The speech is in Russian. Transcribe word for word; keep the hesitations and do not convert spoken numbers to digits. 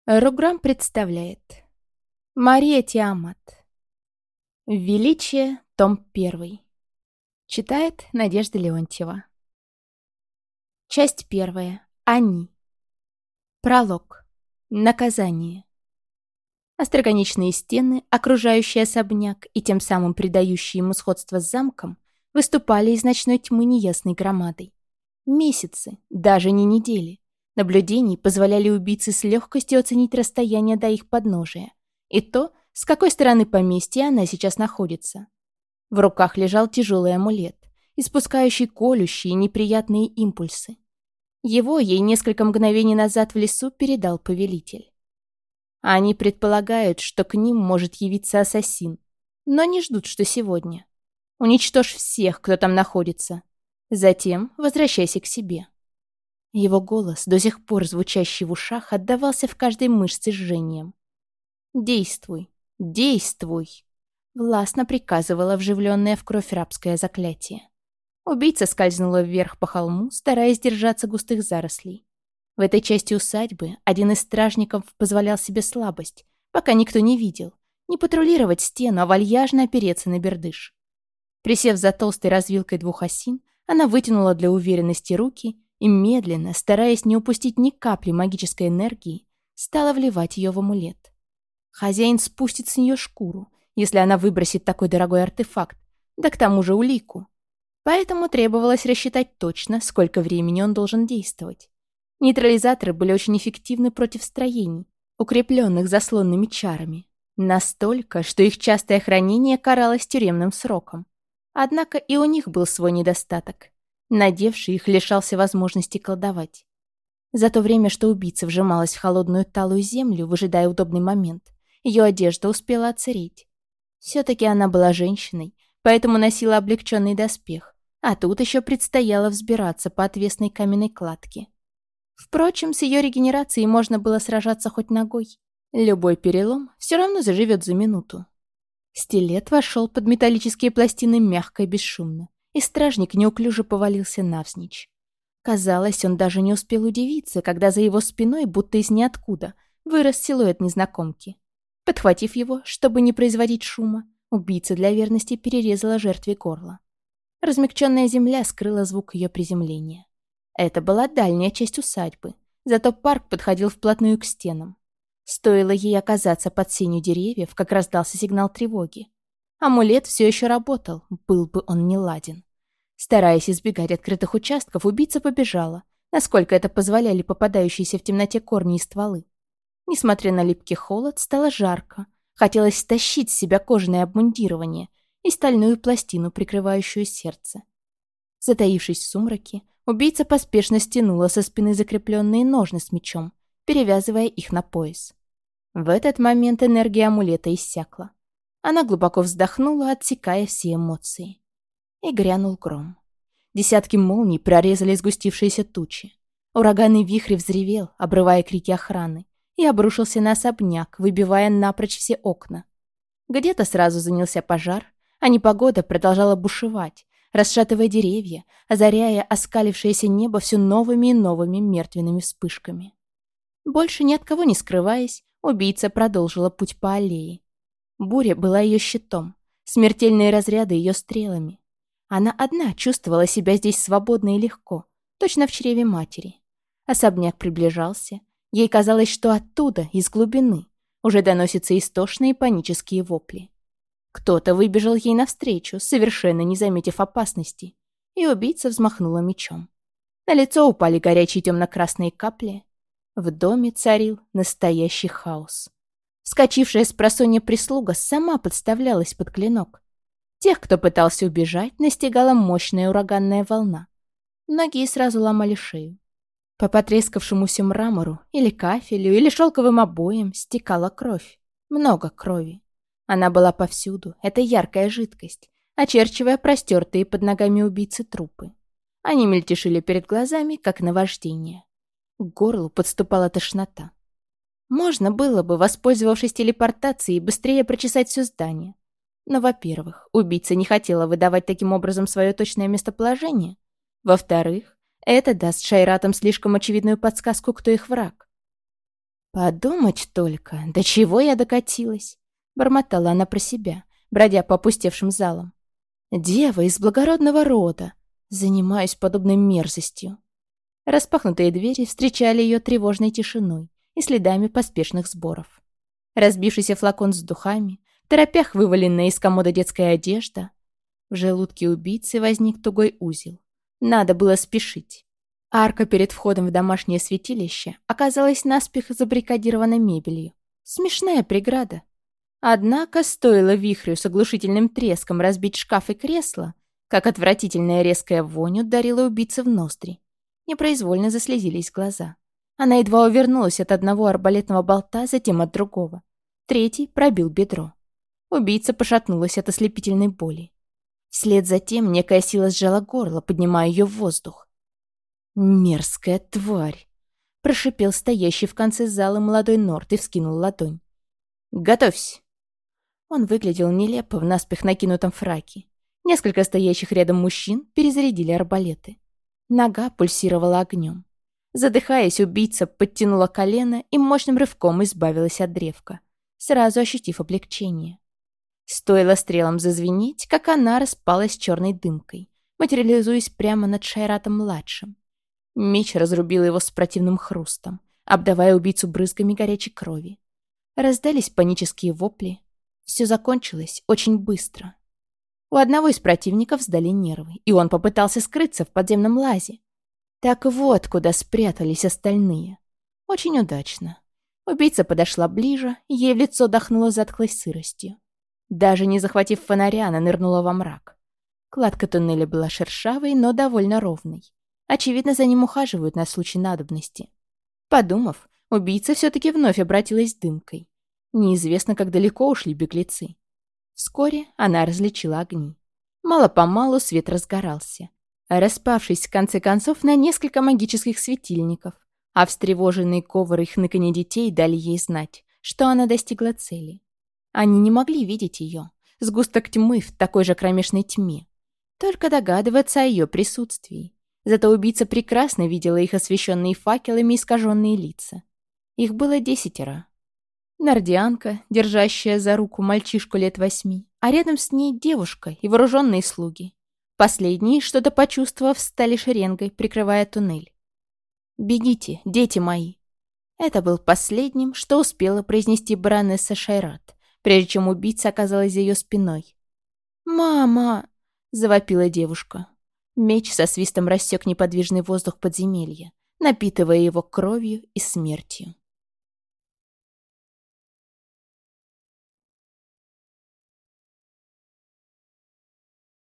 Руграм представляет. Мария Тиамат. Величие, том первый. Читает Надежда Леонтьева. Часть первая. Они. Пролог. Наказание. Остроконечные стены, окружающие особняк и тем самым придающие ему сходство с замком, выступали из ночной тьмы неясной громадой. Месяцы, даже не недели, наблюдений позволяли убийце с легкостью оценить расстояние до их подножия и то, с какой стороны поместья она сейчас находится. В руках лежал тяжелый амулет, испускающий колющие неприятные импульсы. Его ей несколько мгновений назад в лесу передал повелитель. Они предполагают, что к ним может явиться ассасин, но не ждут, что сегодня. Уничтожь всех, кто там находится. Затем возвращайся к себе. Его голос, до сих пор звучащий в ушах, отдавался в каждой мышце жжением. «Действуй, действуй!» Властно приказывала вживленное в кровь рабское заклятие. Убийца скользнула вверх по холму, стараясь держаться густых зарослей. В этой части усадьбы один из стражников позволял себе слабость, пока никто не видел, не патрулировать стену, а вальяжно опереться на бердыш. Присев за толстой развилкой двух осин, она вытянула для уверенности руки и медленно, стараясь не упустить ни капли магической энергии, стала вливать ее в амулет. Хозяин спустит с нее шкуру, если она выбросит такой дорогой артефакт, да к тому же улику. Поэтому требовалось рассчитать точно, сколько времени он должен действовать. Нейтрализаторы были очень эффективны против строений, укрепленных заслонными чарами. Настолько, что их частое хранение каралось тюремным сроком. Однако и у них был свой недостаток. Надевший их лишался возможности колдовать. За то время, что убийца вжималась в холодную талую землю, выжидая удобный момент, ее одежда успела отсыреть. Все-таки она была женщиной, поэтому носила облегченный доспех, а тут еще предстояло взбираться по отвесной каменной кладке. Впрочем, с ее регенерацией можно было сражаться хоть ногой. Любой перелом все равно заживет за минуту. Стилет вошел под металлические пластины мягко и бесшумно, и стражник неуклюже повалился навзничь. Казалось, он даже не успел удивиться, когда за его спиной, будто из ниоткуда, вырос силуэт незнакомки. Подхватив его, чтобы не производить шума, убийца для верности перерезала жертве горло. Размягченная земля скрыла звук ее приземления. Это была дальняя часть усадьбы, зато парк подходил вплотную к стенам. Стоило ей оказаться под сенью деревьев, как раздался сигнал тревоги. Амулет все еще работал, был бы он неладен. Стараясь избегать открытых участков, убийца побежала, насколько это позволяли попадающиеся в темноте корни и стволы. Несмотря на липкий холод, стало жарко. Хотелось стащить с себя кожаное обмундирование и стальную пластину, прикрывающую сердце. Затаившись в сумраке, убийца поспешно стянула со спины закрепленные ножны с мечом, перевязывая их на пояс. В этот момент энергия амулета иссякла. Она глубоко вздохнула, отсекая все эмоции. И грянул гром. Десятки молний прорезали сгустившиеся тучи. Ураганный вихрь взревел, обрывая крики охраны, и обрушился на особняк, выбивая напрочь все окна. Где-то сразу занялся пожар, а непогода продолжала бушевать, расшатывая деревья, озаряя оскалившееся небо все новыми и новыми мертвенными вспышками. Больше ни от кого не скрываясь, убийца продолжила путь по аллее. Буря была ее щитом, смертельные разряды ее стрелами. Она одна чувствовала себя здесь свободно и легко, точно в чреве матери. Особняк приближался. Ей казалось, что оттуда, из глубины, уже доносятся истошные панические вопли. Кто-то выбежал ей навстречу, совершенно не заметив опасности, и убийца взмахнула мечом. На лицо упали горячие темно-красные капли. В доме царил настоящий хаос. Вскочившая с просонья прислуга сама подставлялась под клинок. Тех, кто пытался убежать, настигала мощная ураганная волна. Многие сразу ломали шею. По потрескавшемуся мрамору, или кафелю, или шелковым обоям стекала кровь. Много крови. Она была повсюду, это яркая жидкость, очерчивая простертые под ногами убийцы трупы. Они мельтешили перед глазами, как наваждение. К горлу подступала тошнота. Можно было бы, воспользовавшись телепортацией, быстрее прочесать все здание. Но, во-первых, убийца не хотела выдавать таким образом свое точное местоположение. Во-вторых, это даст шайратам слишком очевидную подсказку, кто их враг. «Подумать только, до чего я докатилась!» — бормотала она про себя, бродя по опустевшим залам. «Дева из благородного рода. Занимаюсь подобной мерзостью». Распахнутые двери встречали ее тревожной тишиной и следами поспешных сборов. Разбившийся флакон с духами, в торопях вываленная из комода детская одежда. В желудке убийцы возник тугой узел. Надо было спешить. Арка перед входом в домашнее святилище оказалась наспех забаррикадирована мебелью. Смешная преграда. Однако стоило вихрю с оглушительным треском разбить шкаф и кресло, как отвратительная резкая вонь ударила убийцы в ноздри. Непроизвольно заслезились глаза. Она едва увернулась от одного арбалетного болта, затем от другого. Третий пробил бедро. Убийца пошатнулась от ослепительной боли. Вслед за тем некая сила сжала горло, поднимая ее в воздух. «Мерзкая тварь!» — прошипел стоящий в конце зала молодой Норт и вскинул ладонь. «Готовься!» Он выглядел нелепо в наспех накинутом фраке. Несколько стоящих рядом мужчин перезарядили арбалеты. Нога пульсировала огнем. Задыхаясь, убийца подтянула колено и мощным рывком избавилась от древка, сразу ощутив облегчение. Стоило стрелам зазвенеть, как она распалась черной дымкой, материализуясь прямо над Шайратом-младшим. Меч разрубил его с противным хрустом, обдавая убийцу брызгами горячей крови. Раздались панические вопли. Все закончилось очень быстро. У одного из противников сдали нервы, и он попытался скрыться в подземном лазе. Так вот, куда спрятались остальные. Очень удачно. Убийца подошла ближе, и ей в лицо дохнуло затхлой сыростью. Даже не захватив фонаря, она нырнула во мрак. Кладка туннеля была шершавой, но довольно ровной. Очевидно, за ним ухаживают на случай надобности. Подумав, убийца все-таки вновь обратилась дымкой. Неизвестно, как далеко ушли беглецы. Вскоре она различила огни. Мало-помалу свет разгорался, распавшись в конце концов на несколько магических светильников, а встревоженные говоры и хныканье детей дали ей знать, что она достигла цели. Они не могли видеть ее, сгусток тьмы в такой же кромешной тьме, только догадываться о ее присутствии. Зато убийца прекрасно видела их освещенные факелами искаженные лица. Их было десятеро. Нордианка, держащая за руку мальчишку лет восьми, а рядом с ней девушка и вооруженные слуги. Последние, что-то почувствовав, стали шеренгой, прикрывая туннель. «Бегите, дети мои!» Это был последним, что успела произнести баронесса Шайрат, прежде чем убийца оказалась за ее спиной. «Мама!» — завопила девушка. Меч со свистом рассек неподвижный воздух подземелья, напитывая его кровью и смертью.